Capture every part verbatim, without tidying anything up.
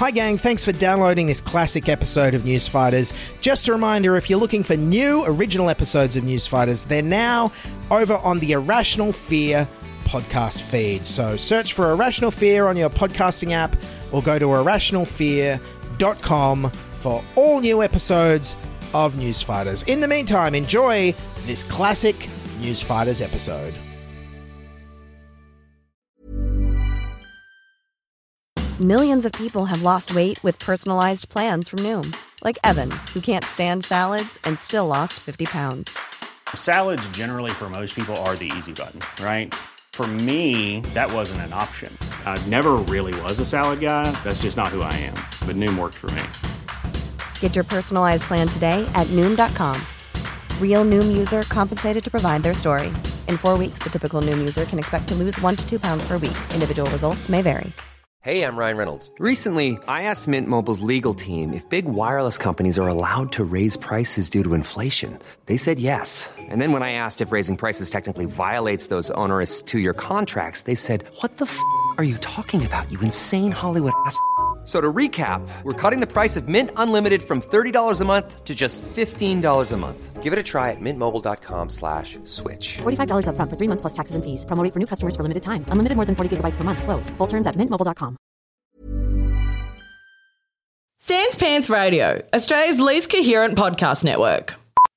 Hi gang, thanks for downloading this classic episode of Newsfighters. Just a reminder, if you're looking for new original episodes of Newsfighters, they're now over on the Irrational Fear podcast feed. So search for Irrational Fear on your podcasting app or go to irrational fear dot com for all new episodes of Newsfighters. In the meantime, enjoy this classic Newsfighters episode. Millions of people have lost weight with personalized plans from Noom. Like Evan, who can't stand salads and still lost fifty pounds. Salads generally for most people are the easy button, right? For me, that wasn't an option. I never really was a salad guy. That's just not who I am. But Noom worked for me. Get your personalized plan today at Noom dot com. Real Noom user compensated to provide their story. In four weeks, the typical Noom user can expect to lose one to two pounds per week. Individual results may vary. Hey, I'm Ryan Reynolds. Recently, I asked Mint Mobile's legal team if big wireless companies are allowed to raise prices due to inflation. They said yes. And then when I asked if raising prices technically violates those onerous two-year contracts, they said, what the f*** are you talking about, you insane Hollywood ass f- So to recap, we're cutting the price of Mint Unlimited from thirty dollars a month to just fifteen dollars a month. Give it a try at mintmobile.com slash switch. forty-five dollars up front for three months plus taxes and fees. Promo rate for new customers for limited time. Unlimited more than forty gigabytes per month. Slows full terms at mint mobile dot com. Sans Pants Radio, Australia's least coherent podcast network.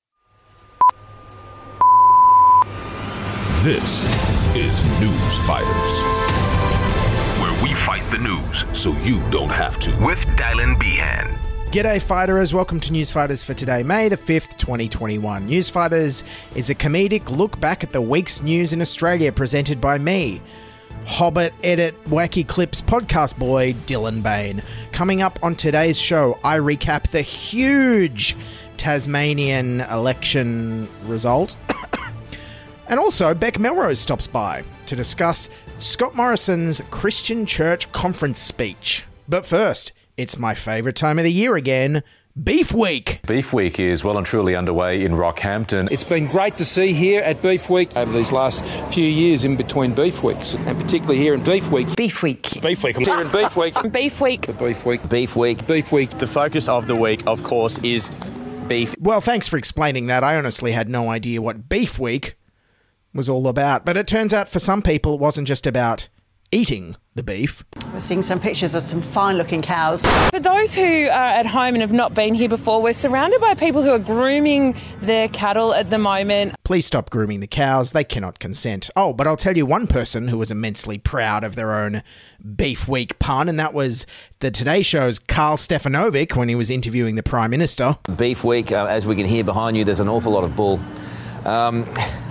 This is Newsfighters, where we fight the news so you don't have to. With Dylan Behan. G'day Fighters, welcome to Newsfighters for today, May the fifth, twenty twenty-one. Newsfighters is a comedic look back at the week's news in Australia presented by me, Hobbit Edit Wacky Clips podcast boy Dylan Bain. Coming up on today's show, I recap the huge Tasmanian election result. And also, Beck Melrose stops by to discuss Scott Morrison's Christian Church conference speech. But first, it's my favourite time of the year again, Beef Week. Beef Week is well and truly underway in Rockhampton. It's been great to see here at Beef Week over these last few years in between Beef Weeks, and particularly here in Beef Week. Beef Week. Beef Week. Here in Beef Week. Beef Week. The Beef Week. Beef Week. Beef Week. The focus of the week, of course, is beef. Well, thanks for explaining that. I honestly had no idea what Beef Week was all about. But it turns out for some people it wasn't just about eating the beef. We're seeing some pictures of some fine-looking cows. For those who are at home and have not been here before, we're surrounded by people who are grooming their cattle at the moment. Please stop grooming the cows. They cannot consent. Oh, but I'll tell you one person who was immensely proud of their own Beef Week pun, and that was the Today Show's Carl Stefanovic when he was interviewing the Prime Minister. Beef Week, uh, as we can hear behind you, there's an awful lot of bull. Um...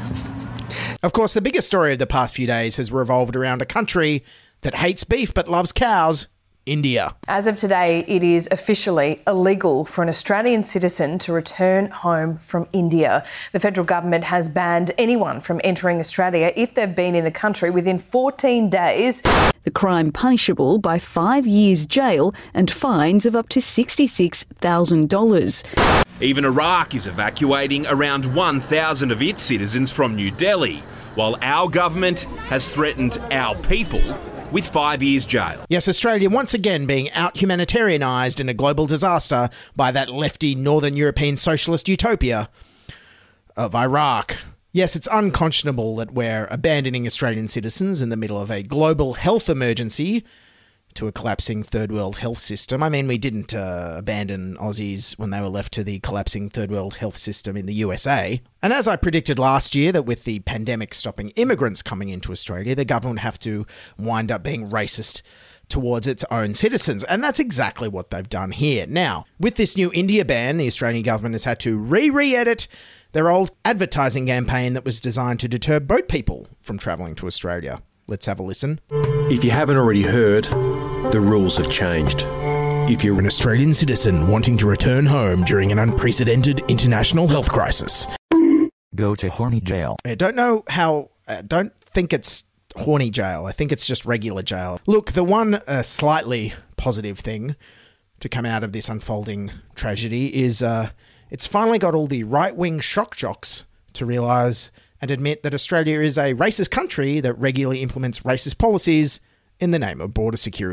Of course, the biggest story of the past few days has revolved around a country that hates beef but loves cows, India. As of today, it is officially illegal for an Australian citizen to return home from India. The federal government has banned anyone from entering Australia if they've been in the country within fourteen days. The crime punishable by five years jail and fines of up to sixty-six thousand dollars. Even Iraq is evacuating around one thousand of its citizens from New Delhi, while our government has threatened our people with five years jail. Yes, Australia once again being out-humanitarianised in a global disaster by that lefty Northern European socialist utopia of Iraq. Yes, it's unconscionable that we're abandoning Australian citizens in the middle of a global health emergency to a collapsing third world health system. I mean, we didn't uh, abandon Aussies when they were left to the collapsing third world health system in the U S A. And as I predicted last year, that with the pandemic stopping immigrants coming into Australia, the government would have to wind up being racist towards its own citizens. And that's exactly what they've done here. Now, with this new India ban, the Australian government has had to re-re-edit their old advertising campaign that was designed to deter boat people from travelling to Australia. Let's have a listen. If you haven't already heard, the rules have changed. If you're an Australian citizen wanting to return home during an unprecedented international health crisis, go to horny jail. I don't know how, I don't think it's horny jail. I think it's just regular jail. Look, the one uh, slightly positive thing to come out of this unfolding tragedy is uh, it's finally got all the right-wing shock jocks to realise and admit that Australia is a racist country that regularly implements racist policies in the name of border security.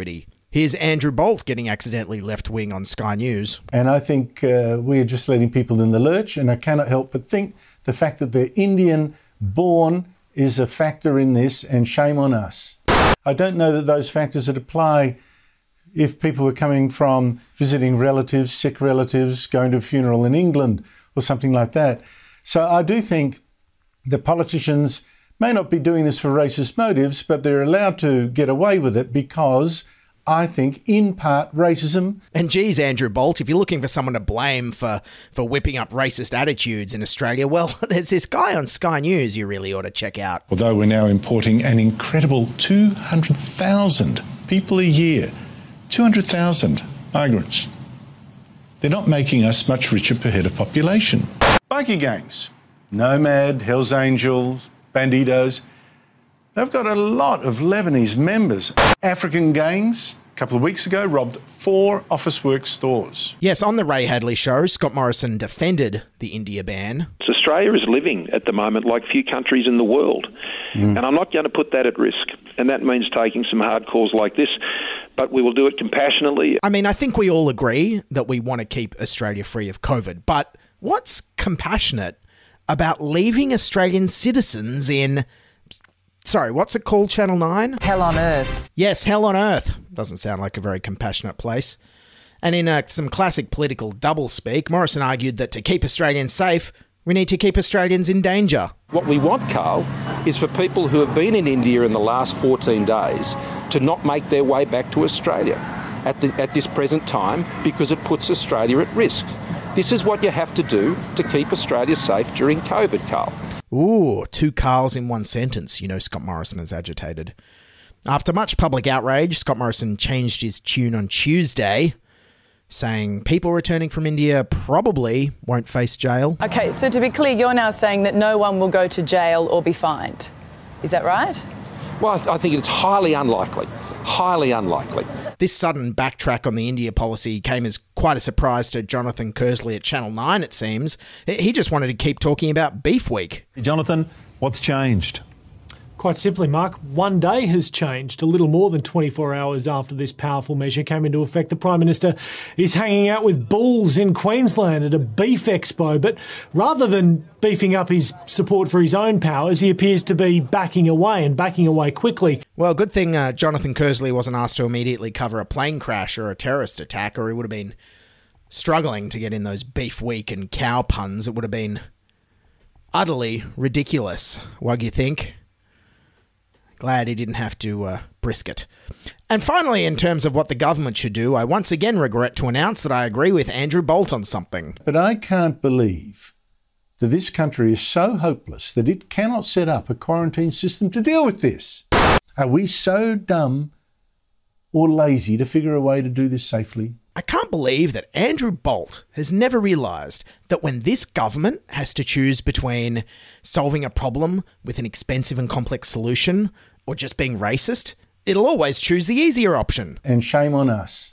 Here's Andrew Bolt getting accidentally left-wing on Sky News. And I think uh, we're just letting people in the lurch, and I cannot help but think the fact that they're Indian-born is a factor in this, and shame on us. I don't know that those factors would apply if people were coming from visiting relatives, sick relatives, going to a funeral in England or something like that. So I do think the politicians may not be doing this for racist motives, but they're allowed to get away with it because I think, in part, racism. And geez, Andrew Bolt, if you're looking for someone to blame for, for whipping up racist attitudes in Australia, well, there's this guy on Sky News you really ought to check out. Although we're now importing an incredible two hundred thousand people a year, two hundred thousand migrants, they're not making us much richer per head of population. Bikie gangs, Nomad, Hells Angels, Bandidos, they've got a lot of Lebanese members. African gangs, a couple of weeks ago, robbed four Officeworks stores. Yes, on the Ray Hadley show, Scott Morrison defended the India ban. Australia is living at the moment like few countries in the world. Mm. And I'm not going to put that at risk. And that means taking some hard calls like this. But we will do it compassionately. I mean, I think we all agree that we want to keep Australia free of COVID. But what's compassionate about leaving Australian citizens in... Sorry, what's it called, Channel nine? Hell on Earth. Yes, Hell on Earth. Doesn't sound like a very compassionate place. And in uh, some classic political doublespeak, Morrison argued that to keep Australians safe, we need to keep Australians in danger. What we want, Carl, is for people who have been in India in the last fourteen days to not make their way back to Australia at, the, at this present time because it puts Australia at risk. This is what you have to do to keep Australia safe during COVID, Carl. Ooh, two Carls in one sentence. You know Scott Morrison is agitated. After much public outrage, Scott Morrison changed his tune on Tuesday, saying people returning from India probably won't face jail. Okay, so to be clear, you're now saying that no one will go to jail or be fined. Is that right? Well, I, th- I think it's highly unlikely. Highly unlikely. This sudden backtrack on the India policy came as quite a surprise to Jonathan Kersley at Channel nine, it seems. He just wanted to keep talking about Beef Week. Jonathan, what's changed? Quite simply, Mark, one day has changed. A little more than twenty-four hours after this powerful measure came into effect, the Prime Minister is hanging out with bulls in Queensland at a beef expo. But rather than beefing up his support for his own powers, he appears to be backing away and backing away quickly. Well, good thing uh, Jonathan Kersley wasn't asked to immediately cover a plane crash or a terrorist attack, or he would have been struggling to get in those Beef Week and cow puns. It would have been utterly ridiculous, what you think? Glad he didn't have to uh, brisket. And finally, in terms of what the government should do, I once again regret to announce that I agree with Andrew Bolt on something. But I can't believe that this country is so hopeless that it cannot set up a quarantine system to deal with this. Are we so dumb or lazy to figure a way to do this safely? I can't believe that Andrew Bolt has never realised that when this government has to choose between solving a problem with an expensive and complex solution or just being racist, it'll always choose the easier option. And shame on us.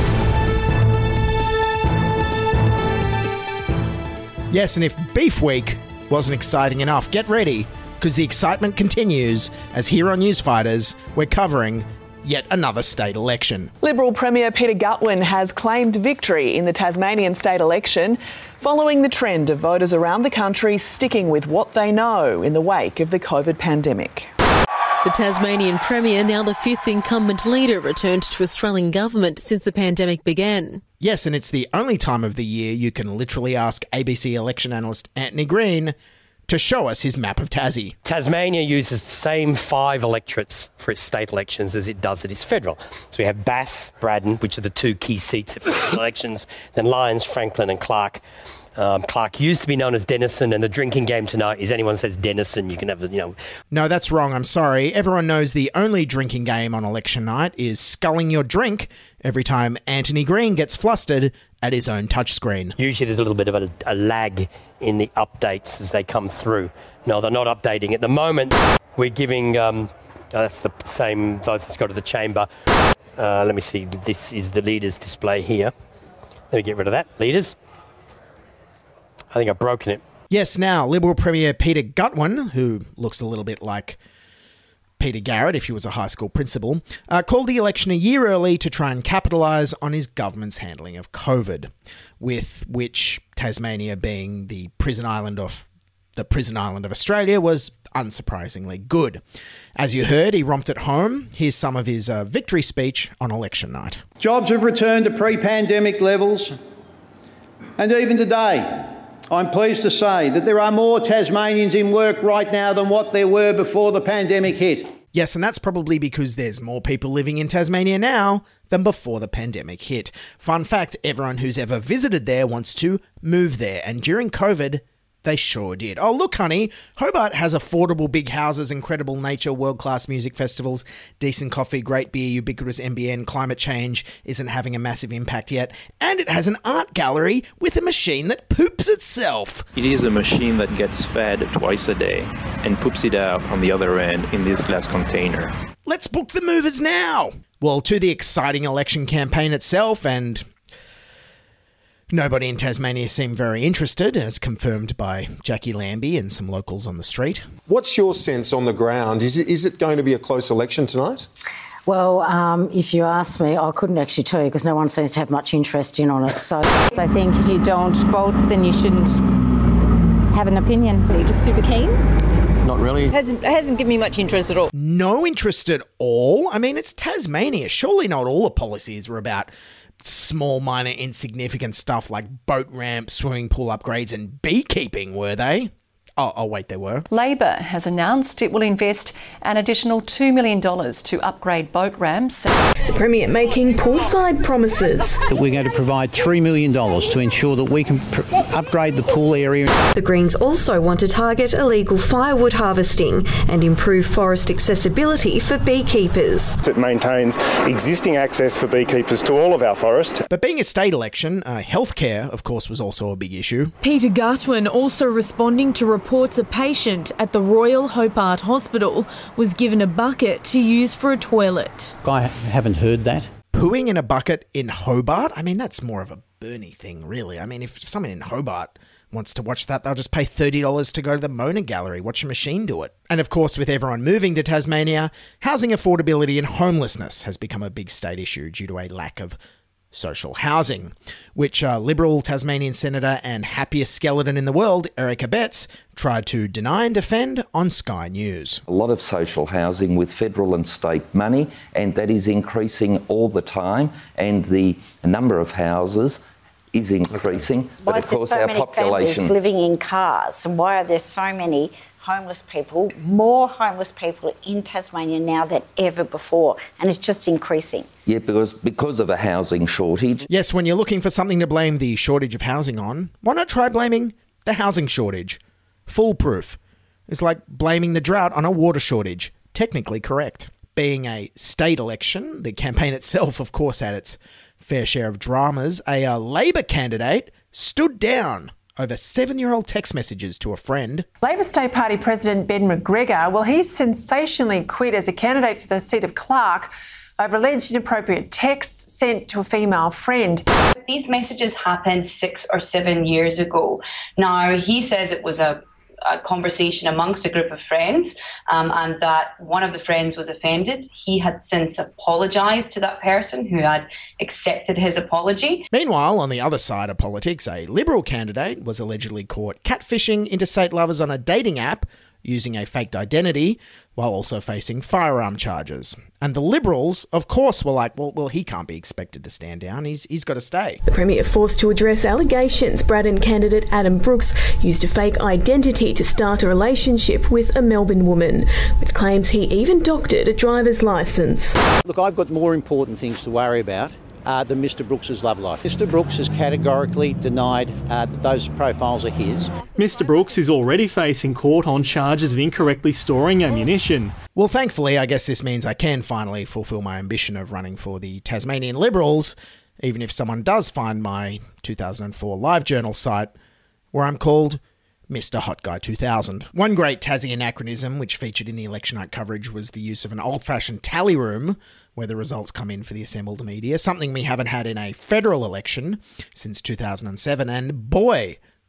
Yes, and if Beef Week wasn't exciting enough, get ready, because the excitement continues as here on Newsfighters, we're covering yet another state election. Liberal Premier Peter Gutwein has claimed victory in the Tasmanian state election, following the trend of voters around the country sticking with what they know in the wake of the COVID pandemic. The Tasmanian Premier, now the fifth incumbent leader, returned to Australian government since the pandemic began. Yes, and it's the only time of the year you can literally ask A B C election analyst Anthony Green to show us his map of Tassie. Tasmania uses the same five electorates for its state elections as it does at its federal. So we have Bass, Braddon, which are the two key seats at federal elections, then Lyons, Franklin and Clark. Um, Clark used to be known as Denison, and the drinking game tonight is anyone says Denison, you can have, you know... No, that's wrong, I'm sorry. Everyone knows the only drinking game on election night is sculling your drink every time Anthony Green gets flustered at his own touchscreen. Usually there's a little bit of a, a lag in the updates as they come through. No, they're not updating. At the moment, we're giving... Um, oh, that's the same votes that's go to the chamber. Uh, let me see. This is the leaders' display here. Let me get rid of that. Leaders. I think I've broken it. Yes, now, Liberal Premier Peter Gutwein, who looks a little bit like Peter Garrett, if he was a high school principal, uh, called the election a year early to try and capitalise on his government's handling of COVID, with which Tasmania, being the prison island of the prison island of Australia, was unsurprisingly good. As you heard, he romped at home. Here's some of his uh, victory speech on election night. Jobs have returned to pre-pandemic levels, and even today, I'm pleased to say that there are more Tasmanians in work right now than what there were before the pandemic hit. Yes, and that's probably because there's more people living in Tasmania now than before the pandemic hit. Fun fact, everyone who's ever visited there wants to move there, and during COVID, they sure did. Oh, look, honey, Hobart has affordable big houses, incredible nature, world-class music festivals, decent coffee, great beer, ubiquitous N B N, climate change isn't having a massive impact yet, and it has an art gallery with a machine that poops itself. It is a machine that gets fed twice a day and poops it out on the other end in this glass container. Let's book the movers now! Well, to the exciting election campaign itself, and nobody in Tasmania seemed very interested, as confirmed by Jackie Lambie and some locals on the street. What's your sense on the ground? Is it, is it going to be a close election tonight? Well, um, if you ask me, I couldn't actually tell you because no one seems to have much interest in on it. So I think if you don't vote, then you shouldn't have an opinion. Are you just super keen? Not really. It hasn't, it hasn't given me much interest at all. No interest at all? I mean, it's Tasmania. Surely not all the policies were about small, minor, insignificant stuff like boat ramps, swimming pool upgrades and beekeeping, were they? Oh, oh, wait, they were. Labor has announced it will invest an additional two million dollars to upgrade boat ramps. The Premier making poolside promises. We're going to provide three million dollars to ensure that we can pr- upgrade the pool area. The Greens also want to target illegal firewood harvesting and improve forest accessibility for beekeepers. It maintains existing access for beekeepers to all of our forest. But being a state election, uh, healthcare, of course, was also a big issue. Peter Gutwin also responding to reports Reports a patient at the Royal Hobart Hospital was given a bucket to use for a toilet. I haven't heard that. Pooing in a bucket in Hobart? I mean, that's more of a Burnie thing, really. I mean, if someone in Hobart wants to watch that, they'll just pay thirty dollars to go to the Mona Gallery, watch a machine do it. And of course, with everyone moving to Tasmania, housing affordability and homelessness has become a big state issue due to a lack of social housing, which uh, Liberal Tasmanian Senator and happiest skeleton in the world, Eric Abetz, tried to deny and defend on Sky News. A lot of social housing with federal and state money, and that is increasing all the time, and the number of houses is increasing. Why but of is there course so our many population families living in cars, and why are there so many homeless people, more homeless people in Tasmania now than ever before, and it's just increasing? Yeah, because because of a housing shortage. Yes, when you're looking for something to blame the shortage of housing on, why not try blaming the housing shortage? Foolproof. It's like blaming the drought on a water shortage. Technically correct. Being a state election, the campaign itself, of course, had its fair share of dramas. A uh, Labor candidate stood down over seven-year-old text messages to a friend. Labor State Party President Ben McGregor, well, he's sensationally quit as a candidate for the seat of Clark over alleged inappropriate texts sent to a female friend. These messages happened six or seven years ago. Now, he says it was a a conversation amongst a group of friends um, and that one of the friends was offended. He had since apologised to that person who had accepted his apology. Meanwhile, on the other side of politics, a Liberal candidate was allegedly caught catfishing interstate lovers on a dating app using a faked identity while also facing firearm charges. And the Liberals, of course, were like, well, well, he can't be expected to stand down. He's he's got to stay. The Premier forced to address allegations Braddon candidate Adam Brooks used a fake identity to start a relationship with a Melbourne woman, with claims he even doctored a driver's licence. Look, I've got more important things to worry about Uh, than Mister Brooks's love life. Mister Brooks has categorically denied uh, that those profiles are his. Mister Brooks is already facing court on charges of incorrectly storing ammunition. Well, thankfully, I guess this means I can finally fulfil my ambition of running for the Tasmanian Liberals, even if someone does find my two thousand four LiveJournal site, where I'm called Mister Hot Guy two thousand. One great Tassie anachronism which featured in the election night coverage was the use of an old-fashioned tally room where the results come in for the assembled media, something we haven't had in a federal election since two thousand seven, and boy,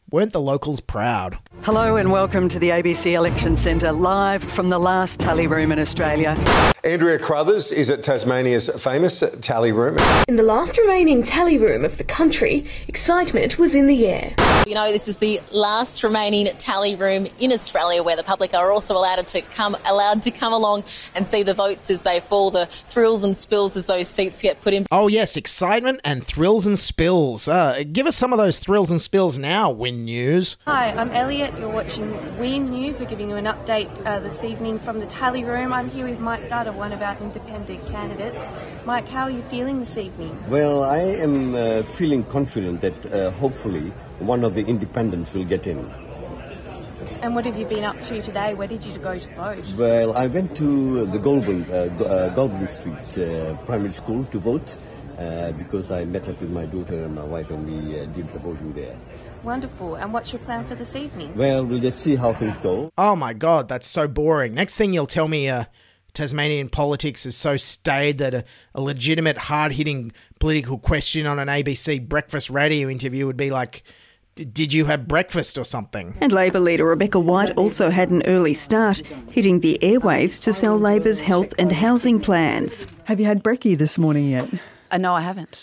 weren't the locals proud? Hello and welcome to the A B C Election Centre, live from the last tally room in Australia. Andrea Crothers is at Tasmania's famous tally room. In the last remaining tally room of the country, excitement was in the air. You know, this is the last remaining tally room in Australia where the public are also allowed to come allowed to come along and see the votes as they fall, the thrills and spills as those seats get put in. Oh yes, excitement and thrills and spills. Uh, give us some of those thrills and spills now, Win News. Hi, I'm Elliot. You're watching Win News. We're giving you an update uh, this evening from the tally room. I'm here with Mike Dutta, one of our independent candidates. Mike, how are you feeling this evening? Well, I am uh, feeling confident that uh, hopefully one of the independents will get in. And what have you been up to today? Where did you go to vote? Well, I went to the Goulburn, uh, uh, Goulburn Street uh, Primary School to vote uh, because I met up with my daughter and my wife and we uh, did the voting there. Wonderful. And what's your plan for this evening? Well, we'll just see how things go. Oh my God, that's so boring. Next thing you'll tell me uh, Tasmanian politics is so staid that a, a legitimate, hard-hitting political question on an A B C breakfast radio interview would be like, did you have breakfast or something? And Labor leader Rebecca White also had an early start, hitting the airwaves to sell Labor's health and housing plans. Have you had brekkie this morning yet? Uh, no, I haven't.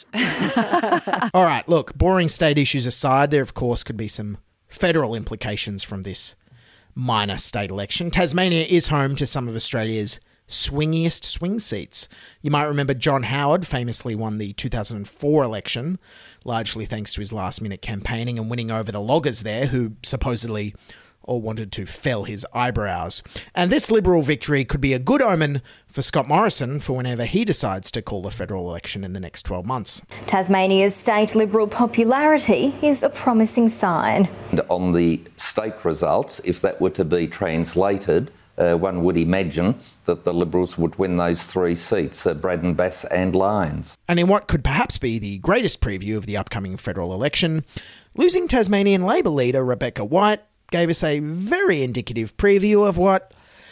All right, look, boring state issues aside, there of course could be some federal implications from this minor state election. Tasmania is home to some of Australia's swingiest swing seats. You might remember John Howard famously won the two thousand four election, largely thanks to his last-minute campaigning and winning over the loggers there, who supposedly all wanted to fell his eyebrows. And this Liberal victory could be a good omen for Scott Morrison for whenever he decides to call the federal election in the next twelve months. Tasmania's state Liberal popularity is a promising sign. And on the state results, if that were to be translated, Uh, one would imagine that the Liberals would win those three seats, uh, Braddon, Bass and Lyons. And in what could perhaps be the greatest preview of the upcoming federal election, losing Tasmanian Labor leader Rebecca White gave us a very indicative preview of what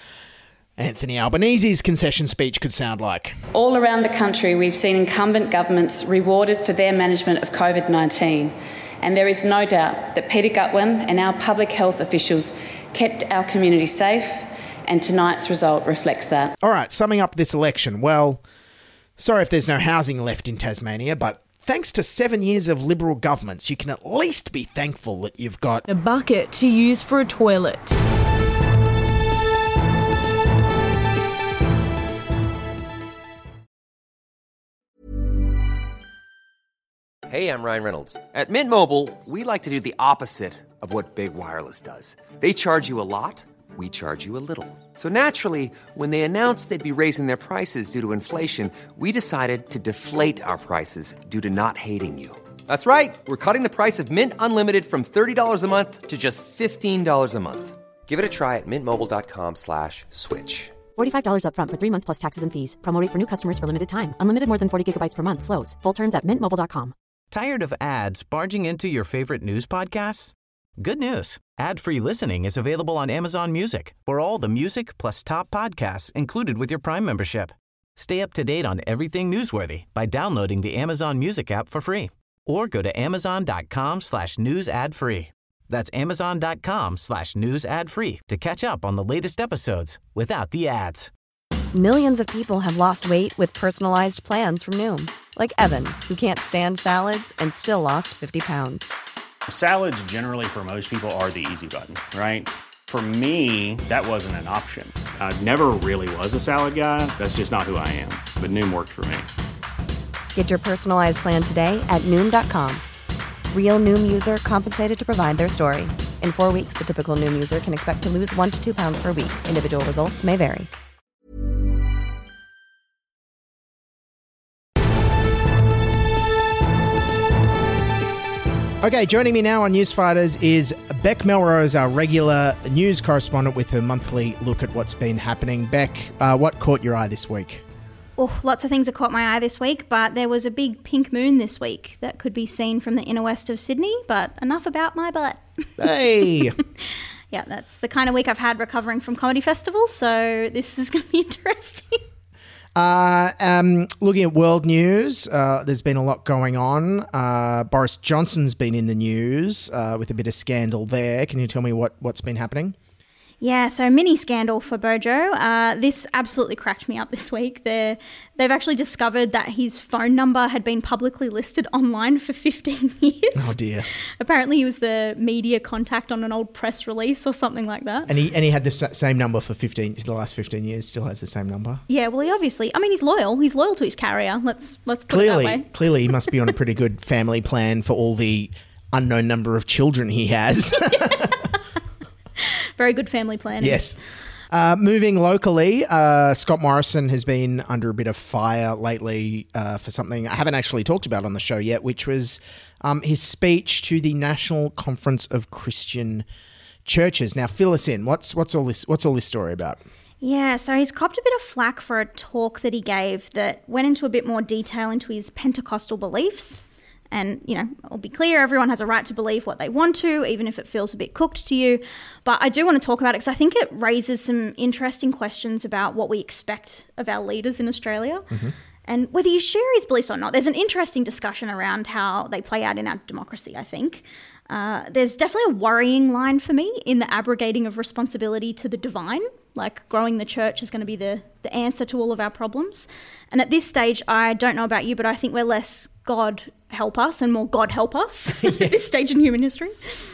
Anthony Albanese's concession speech could sound like. All around the country, we've seen incumbent governments rewarded for their management of COVID nineteen. And there is no doubt that Peter Gutwein and our public health officials kept our community safe, and tonight's result reflects that. All right, summing up this election. Well, sorry if there's no housing left in Tasmania, but thanks to seven years of Liberal governments, you can at least be thankful that you've got a bucket to use for a toilet. Hey, I'm Ryan Reynolds. At Mint Mobile, we like to do the opposite of what Big Wireless does. They charge you a lot. We charge you a little. So naturally, when they announced they'd be raising their prices due to inflation, we decided to deflate our prices due to not hating you. That's right. We're cutting the price of Mint Unlimited from thirty dollars a month to just fifteen dollars a month. Give it a try at mintmobile.com slash switch. forty-five dollars up front for three months plus taxes and fees. Promo rate for new customers for limited time. Unlimited more than forty gigabytes per month. Slows full terms at mint mobile dot com. Tired of ads barging into your favorite news podcasts? Good news. Ad-free listening is available on Amazon Music for all the music plus top podcasts included with your Prime membership. Stay up to date on everything newsworthy by downloading the Amazon Music app for free or go to amazon.com slash news ad free. That's amazon.com slash news ad free to catch up on the latest episodes without the ads. Millions of people have lost weight with personalized plans from Noom. Like Evan, who can't stand salads and still lost fifty pounds. Salads generally for most people are the easy button, right? For me, that wasn't an option. I never really was a salad guy. That's just not who I am. But Noom worked for me. Get your personalized plan today at Noom dot com. Real Noom user compensated to provide their story. In four weeks, the typical Noom user can expect to lose one to two pounds per week. Individual results may vary. Okay, joining me now on Newsfighters is Beck Melrose, our regular news correspondent with her monthly look at what's been happening. Beck, uh, what caught your eye this week? Oh, lots of things have caught my eye this week, but there was a big pink moon this week that could be seen from the inner west of Sydney, but enough about my butt. Hey! Yeah, that's the kind of week I've had recovering from comedy festivals, so this is going to be interesting. Uh, um, looking at world news, uh, there's been a lot going on. Uh, Boris Johnson's been in the news uh, with a bit of scandal there. Can you tell me what, what's been happening? Yeah, so mini scandal for Bojo. Uh, this absolutely cracked me up this week. They're, they've actually discovered that his phone number had been publicly listed online for fifteen years. Oh, dear. Apparently he was the media contact on an old press release or something like that. And he and he had the same number for fifteen, the last fifteen years, still has the same number. Yeah, well, he obviously, I mean, he's loyal. He's loyal to his carrier. Let's, let's put Clearly, it that way. clearly he must be on a pretty good family plan for all the unknown number of children he has. Very good family planning. Yes. Uh, moving locally, uh, Scott Morrison has been under a bit of fire lately uh, for something I haven't actually talked about on the show yet, which was um, his speech to the National Conference of Christian Churches. Now, fill us in. What's what's all this? What's all this story about? Yeah, so he's copped a bit of flack for a talk that he gave that went into a bit more detail into his Pentecostal beliefs. And, you know, I'll be clear, everyone has a right to believe what they want to, even if it feels a bit cooked to you. But I do want to talk about it because I think it raises some interesting questions about what we expect of our leaders in Australia. Mm-hmm. And whether you share his beliefs or not, there's an interesting discussion around how they play out in our democracy, I think. Uh, there's definitely a worrying line for me in the abrogating of responsibility to the divine, like growing the church is going to be the, the answer to all of our problems. And at this stage, I don't know about you, but I think we're less God help us and more God help us at this stage in human history.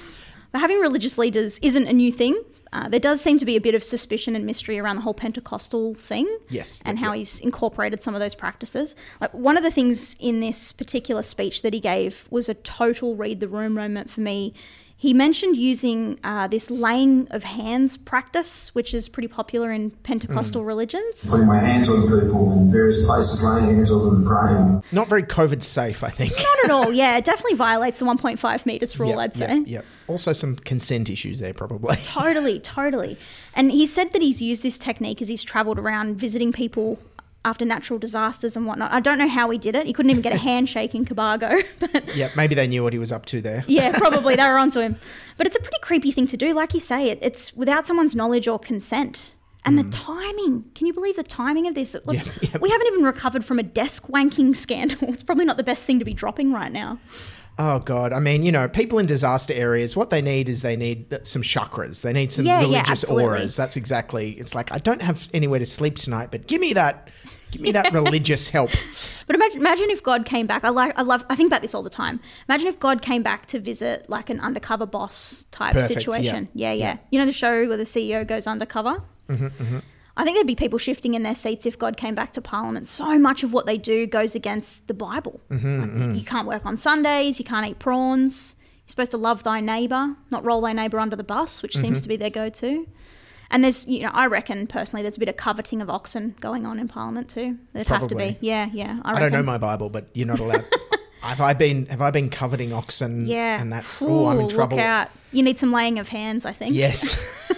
But having religious leaders isn't a new thing. Uh, there does seem to be a bit of suspicion and mystery around the whole Pentecostal thing. Yes. And yep, how yep. he's incorporated some of those practices. Like one of the things in this particular speech that he gave was a total read the room moment for me. He mentioned using uh, this laying of hands practice, which is pretty popular in Pentecostal mm. religions. Putting my hands on people in various places, laying hands on them and praying. Not very COVID safe, I think. Not at all, yeah. It definitely violates the one point five metres rule, yep, I'd say. Yep, yep. Also some consent issues there, probably. Totally, totally. And he said that he's used this technique as he's travelled around visiting people after natural disasters and whatnot. I don't know how he did it. He couldn't even get a handshake in Cobargo. But yeah, maybe they knew what he was up to there. Yeah, probably. They were onto him. But it's a pretty creepy thing to do. Like you say, it, it's without someone's knowledge or consent. And mm. the timing. Can you believe the timing of this? Look, yeah, yeah. We haven't even recovered from a desk wanking scandal. It's probably not the best thing to be dropping right now. Oh, God. I mean, you know, people in disaster areas, what they need is they need some chakras. They need some yeah, religious yeah, auras. That's exactly, it's like, I don't have anywhere to sleep tonight, but give me that, give me that religious help. But imagine, imagine if God came back. I like, I love, I think about this all the time. Imagine if God came back to visit like an undercover boss type Perfect, situation. Yeah. Yeah, yeah, yeah. You know the show where the C E O goes undercover? Mm-hmm, mm-hmm. I think there'd be people shifting in their seats if God came back to Parliament. So much of what they do goes against the Bible. Mm-hmm, like, mm-hmm. You can't work on Sundays, you can't eat prawns, you're supposed to love thy neighbour, not roll thy neighbour under the bus, which mm-hmm. seems to be their go-to. And there's, you know, I reckon personally there's a bit of coveting of oxen going on in Parliament too. There'd Probably. have to be. Yeah, yeah. I, I don't know my Bible, but you're not allowed. have I been have I been coveting oxen? Yeah. And that's, oh, I'm in trouble. Look out. You need some laying of hands, I think. Yes.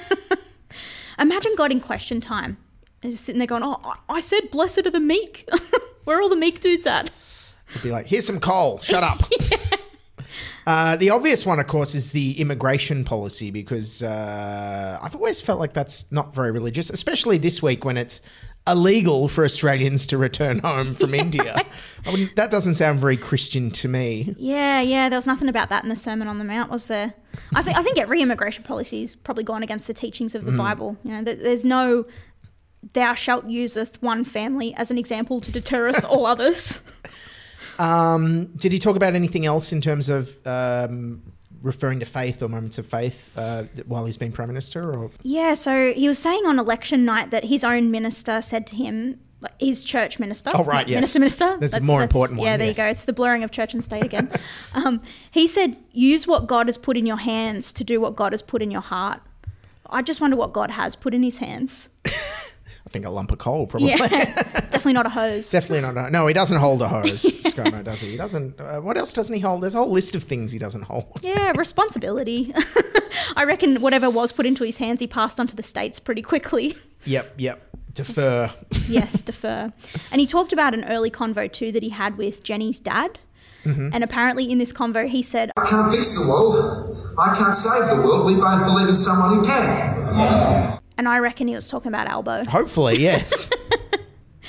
Imagine God in question time. They're just sitting there going, oh, I said blessed are the meek. Where are all the meek dudes at? It'd be like, here's some coal. Shut up. yeah. uh, the obvious one, of course, is the immigration policy because uh, I've always felt like that's not very religious, especially this week when it's illegal for Australians to return home from yeah. India. I wouldn't, that doesn't sound very Christian to me. Yeah, yeah. There was nothing about that in the Sermon on the Mount, was there? I think I think every immigration policy has probably gone against the teachings of the mm. Bible. You know, there's no thou shalt useth one family as an example to deterreth all others. Um, did he talk about anything else in terms of um, referring to faith or moments of faith uh, while he's been Prime Minister? Or? Yeah, so he was saying on election night that his own minister said to him, like his church minister. Oh, right, yes. Minister, minister. That's, that's a more that's, important one. Yeah, there yes. you go. It's the blurring of church and state again. um, he said, use what God has put in your hands to do what God has put in your heart. I just wonder what God has put in his hands. I think a lump of coal, probably. Yeah, definitely not a hose. Definitely not a No, he doesn't hold a hose, ScoMo, does he? He doesn't. Uh, what else doesn't he hold? There's a whole list of things he doesn't hold. Yeah, responsibility. I reckon whatever was put into his hands, he passed on to the States pretty quickly. Yep, yep. Defer. Yes, defer. And he talked about an early convo too that he had with Jenny's dad. Mm-hmm. And apparently in this convo he said, I can't fix the world. I can't save the world. We both believe in someone who can. And I reckon he was talking about Albo. Hopefully, yes.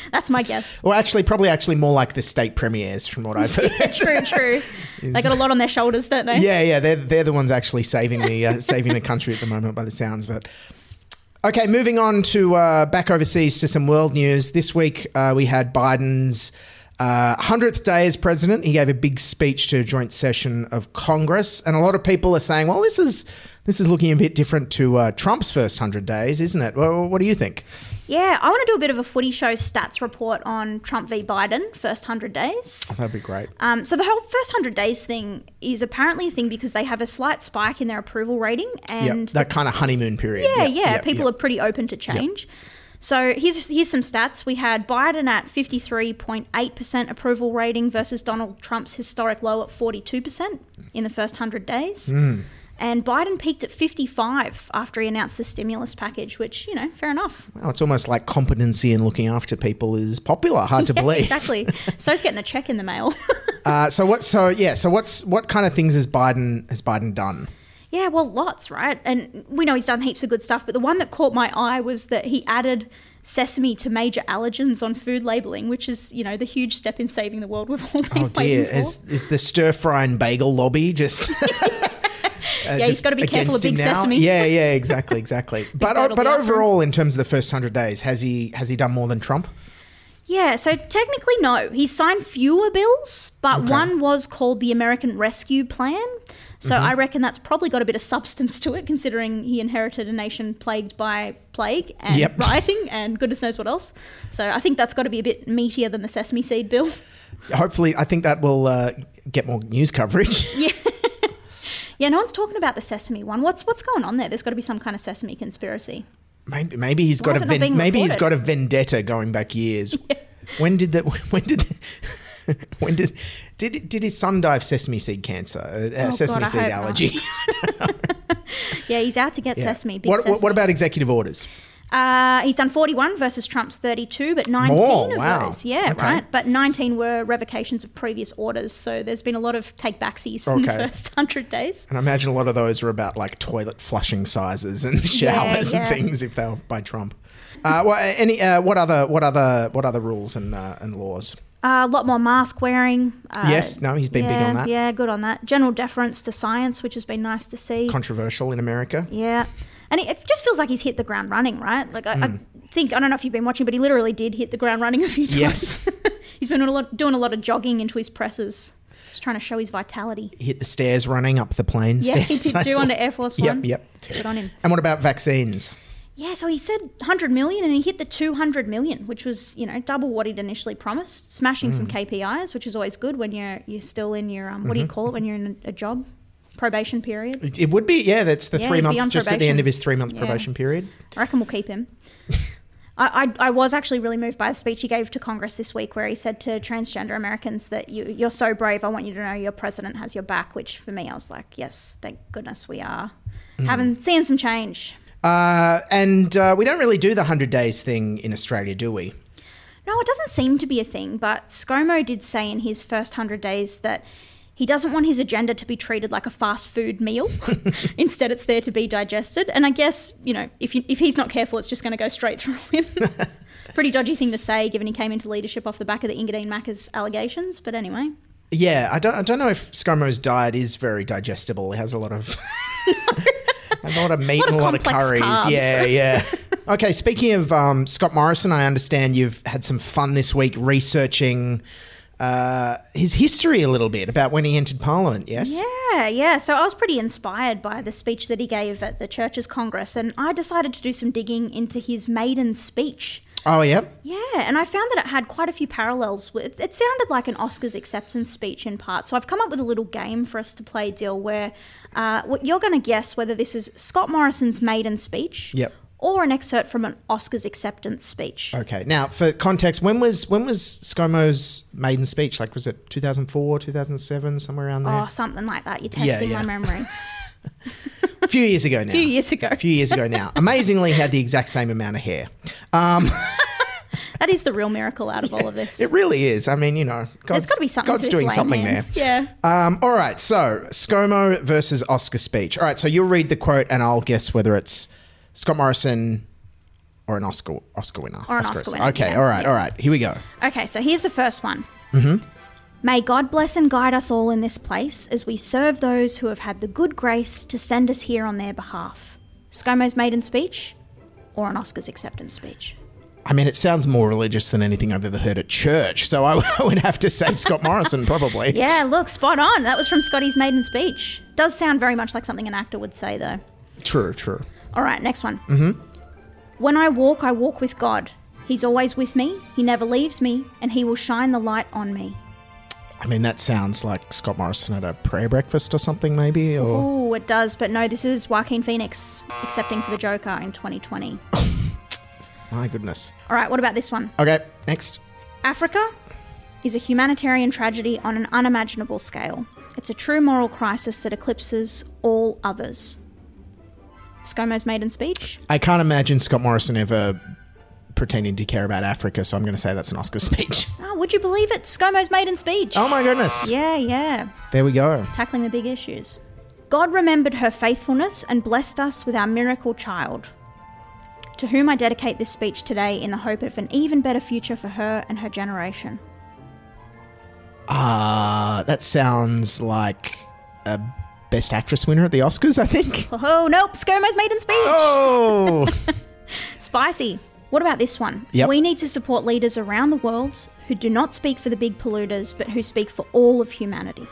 That's my guess. Well, actually, probably actually more like the state premiers, from what I've heard. True, true. They got a lot on their shoulders, don't they? Yeah, yeah. They're they're the ones actually saving the uh, saving the country at the moment, by the sounds of it. Okay, moving on to uh, back overseas to some world news. This week uh, we had Biden's uh, hundredth day as president. He gave a big speech to a joint session of Congress, and a lot of people are saying, "Well, this is this is looking a bit different to uh, Trump's first hundred days, isn't it?" Well, what do you think? Yeah, I want to do a bit of a footy show stats report on Trump v Biden, first hundred days. Oh, that'd be great. Um, so the whole first hundred days thing is apparently a thing because they have a slight spike in their approval rating. And yep, that kind of honeymoon period. Yeah, yep, yeah. yep, people yep. are pretty open to change. Yep. So here's here's some stats. We had Biden at fifty-three point eight percent approval rating versus Donald Trump's historic low at forty-two percent in the first one hundred days. Mm. And Biden peaked at fifty-five after he announced the stimulus package, which, you know, fair enough. Well, it's almost like competency in looking after people is popular. Hard to yeah, believe. Exactly. So's getting a check in the mail. uh, so what? So yeah. So what's what kind of things has Biden has Biden done? Yeah, well, lots, right? And we know he's done heaps of good stuff, but the one that caught my eye was that he added sesame to major allergens on food labelling, which is, you know, the huge step in saving the world we've all been Oh dear, waiting for. is, is the stir-fry and bagel lobby just... Uh, yeah, he's got to be careful of big sesame. Yeah, yeah, exactly, exactly. but battle but the overall, in terms of the first hundred days, has he has he done more than Trump? Yeah, so technically no. He signed fewer bills, but Okay. one was called the American Rescue Plan. So Mhm. I reckon that's probably got a bit of substance to it, considering he inherited a nation plagued by plague and Yep. rioting and goodness knows what else. So I think that's got to be a bit meatier than the sesame seed bill. Hopefully, I think that will uh, get more news coverage. Yeah. Yeah, no one's talking about the sesame one. What's what's going on there? There's got to be some kind of sesame conspiracy. Maybe maybe he's Why got is a it not ven- being maybe he's reported? got a vendetta going back years. When did that? When did? When did? Did did his son die of sesame seed cancer? Uh, Oh, sesame God, I seed hope allergy. Yeah, he's out to get Yeah. sesame. Big What, sesame. what what about executive orders? Uh, he's done forty-one versus Trump's thirty-two, but nineteen More? of Wow. those. Yeah, Okay. right. But nineteen were revocations of previous orders. So there's been a lot of take backsies in the Okay. first one hundred days. And I imagine a lot of those are about like toilet flushing sizes and Yeah, showers yeah. and things if they were by Trump. Uh, what, any uh, what other what other what other rules and uh, and laws? Uh, a lot more mask wearing. Uh, Yes, no, he's been big yeah, on that. Yeah, good on that. General deference to science, which has been nice to see. Controversial in America. Yeah. And it, it just feels like he's hit the ground running, right? Like, I, Mm. I think, I don't know if you've been watching, but he literally did hit the ground running a few times. Yes. He's been doing a, lot, doing a lot of jogging into his presses, just trying to show his vitality. He hit the stairs running up the plane Yeah, stairs. he did I do saw. under Air Force Yep, One. yep. Good on him. And what about vaccines? Yeah, so he said one hundred million and he hit the two hundred million, which was, you know, double what he'd initially promised, smashing some Mm. K P Is, which is always good when you're you're still in your, um, what do you Mhm. call it, when you're in a, a job? Probation period. It, it would be, yeah, that's the Yeah, three he'd be months, on just at the end probation. of his three month Yeah. probation period. I reckon we'll keep him. I, I I was actually really moved by the speech he gave to Congress this week where he said to transgender Americans that you, you're so brave, I want you to know your president has your back, which for me, I was like, yes, thank goodness we are. Mm. Having seen some change. Uh, and uh, we don't really do the one hundred days thing in Australia, do we? No, it doesn't seem to be a thing, but ScoMo did say in his first one hundred days that he doesn't want his agenda to be treated like a fast food meal. Instead, it's there to be digested. And I guess, you know, if you, if he's not careful, it's just going to go straight through him. Pretty dodgy thing to say, given he came into leadership off the back of the Engadine Macca's allegations. But anyway. Yeah, I don't I don't know if ScoMo's diet is very digestible. It has a lot of has a lot of meat lot and of a lot of complex curries. carbs. Yeah, yeah. Okay, speaking of um, Scott Morrison, I understand you've had some fun this week researching uh, his history a little bit about when he entered Parliament, yes? Yeah, yeah. So I was pretty inspired by the speech that he gave at the Churches Congress, and I decided to do some digging into his maiden speech. Oh, yeah? Yeah, and I found that it had quite a few parallels. With, it sounded like an Oscars acceptance speech in part. So I've come up with a little game for us to play, Dill, where uh, what you're going to guess whether this is Scott Morrison's maiden speech Yep. or an excerpt from an Oscars acceptance speech. Okay. Now, for context, when was when was ScoMo's maiden speech? Like, was it two thousand four, two thousand seven, somewhere around there? Oh, something like that. You're testing Yeah, yeah. my memory. A few years ago now. A few years ago. A few years ago now. Amazingly, he had the exact same amount of hair. Um, That is the real miracle out of all of this. it really is. I mean, you know, God's, There's got to be something God's to this doing lame something hands. there. Yeah. Um, all right, so ScoMo versus Oscar speech. All right, so you'll read the quote and I'll guess whether it's Scott Morrison Or an Oscar Oscar winner? Or an Oscar winner, Okay, yeah, all right, yeah. all right. Here we go. Okay, so here's the first one. Mm-hmm. May God bless and guide us all in this place as we serve those who have had the good grace to send us here on their behalf. ScoMo's maiden speech or an Oscars acceptance speech? I mean, it sounds more religious than anything I've ever heard at church, so I would have to say Scott Morrison, probably. Yeah, look, spot on. That was from Scotty's maiden speech. Does sound very much like something an actor would say, though. True, true. All right, next one. Mm-hmm. When I walk, I walk with God. He's always with me, he never leaves me, and he will shine the light on me. I mean, that sounds like Scott Morrison at a prayer breakfast or something, maybe? Or Oh, it does, but no, this is Joaquin Phoenix accepting for the Joker in twenty twenty. My goodness. All right, what about this one? Okay, next. Africa is a humanitarian tragedy on an unimaginable scale. It's a true moral crisis that eclipses all others. ScoMo's maiden speech? I can't imagine Scott Morrison ever pretending to care about Africa, so I'm going to say that's an Oscar speech. Oh, would you believe it? ScoMo's maiden speech. Oh my goodness. Yeah, yeah. There we go. Tackling the big issues. God remembered her faithfulness and blessed us with our miracle child, to whom I dedicate this speech today in the hope of an even better future for her and her generation. Ah, uh, that sounds like a Best Actress winner at the Oscars, I think. Oh, nope. ScoMo's maiden speech. Oh! Spicy. What about this one? Yep. We need to support leaders around the world who do not speak for the big polluters, but who speak for all of humanity.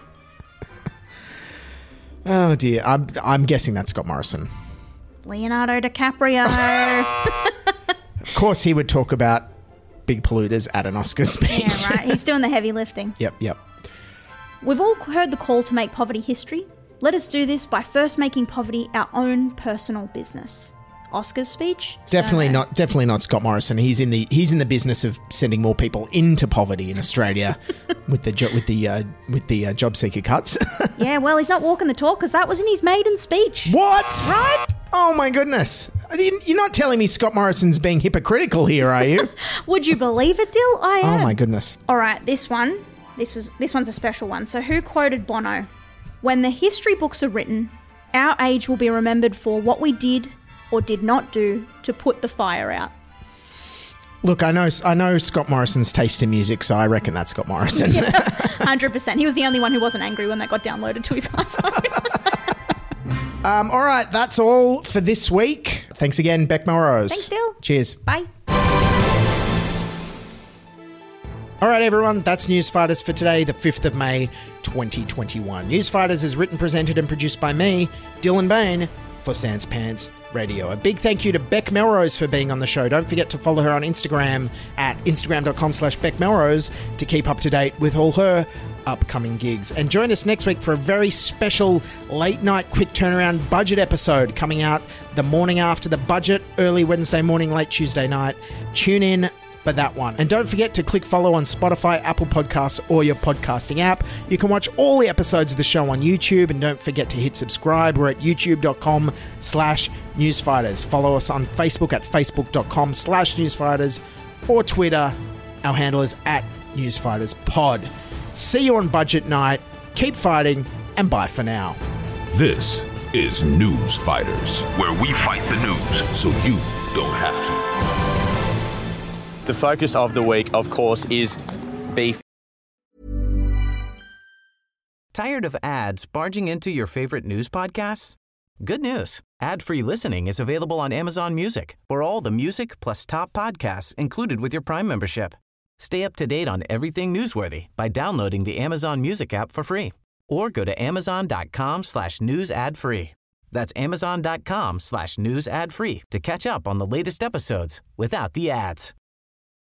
Oh, dear. I'm, I'm guessing that's Scott Morrison. Leonardo DiCaprio. Of course, he would talk about big polluters at an Oscar speech. Yeah, right. He's doing the heavy lifting. Yep, yep. We've all heard the call to make poverty history. Let us do this by first making poverty our own personal business. Oscar's speech? Definitely not. Definitely not Scott Morrison. He's in the he's in the business of sending more people into poverty in Australia with the jo- with the uh, with the uh, job seeker cuts. Yeah, well, he's not walking the talk because that was in his maiden speech. What? Right? Oh my goodness! You're not telling me Scott Morrison's being hypocritical here, are you? Would you believe it, Dill? I am. Oh my goodness! All right, this one. This was this one's a special one. So, who quoted Bono? When the history books are written, our age will be remembered for what we did or did not do to put the fire out. Look, I know I know Scott Morrison's taste in music, so I reckon that's Scott Morrison. Yeah, one hundred percent. He was the only one who wasn't angry when that got downloaded to his iPhone. um, all right, that's all for this week. Thanks again, Beck Melrose. Thanks, Dill. Cheers. Bye. All right, everyone, that's Newsfighters for today, the fifth of May, twenty twenty-one. Newsfighters is written, presented and produced by me, Dylan Bain, for Sans Pants Radio. A big thank you to Beck Melrose for being on the show. Don't forget to follow her on Instagram at instagram.com slash Beck Melrose to keep up to date with all her upcoming gigs. And join us next week for a very special late night quick turnaround budget episode coming out the morning after the budget, early Wednesday morning, late Tuesday night. Tune in for that one. And don't forget to click follow on Spotify, Apple Podcasts, or your podcasting app. You can watch all the episodes of the show on YouTube, and don't forget to hit subscribe. We're at youtube.com slash newsfighters. Follow us on Facebook at facebook.com slash newsfighters, or Twitter. Our handle is at newsfighterspod. See you on budget night. Keep fighting, and bye for now. This is News Fighters, where we fight the news so you don't have to. The focus of the week, of course, is beef. Tired of ads barging into your favorite news podcasts? Good news. Ad-free listening is available on Amazon Music for all the music plus top podcasts included with your Prime membership. Stay up to date on everything newsworthy by downloading the Amazon Music app for free or go to amazon.com slash news ad free. That's amazon.com slash news ad free to catch up on the latest episodes without the ads.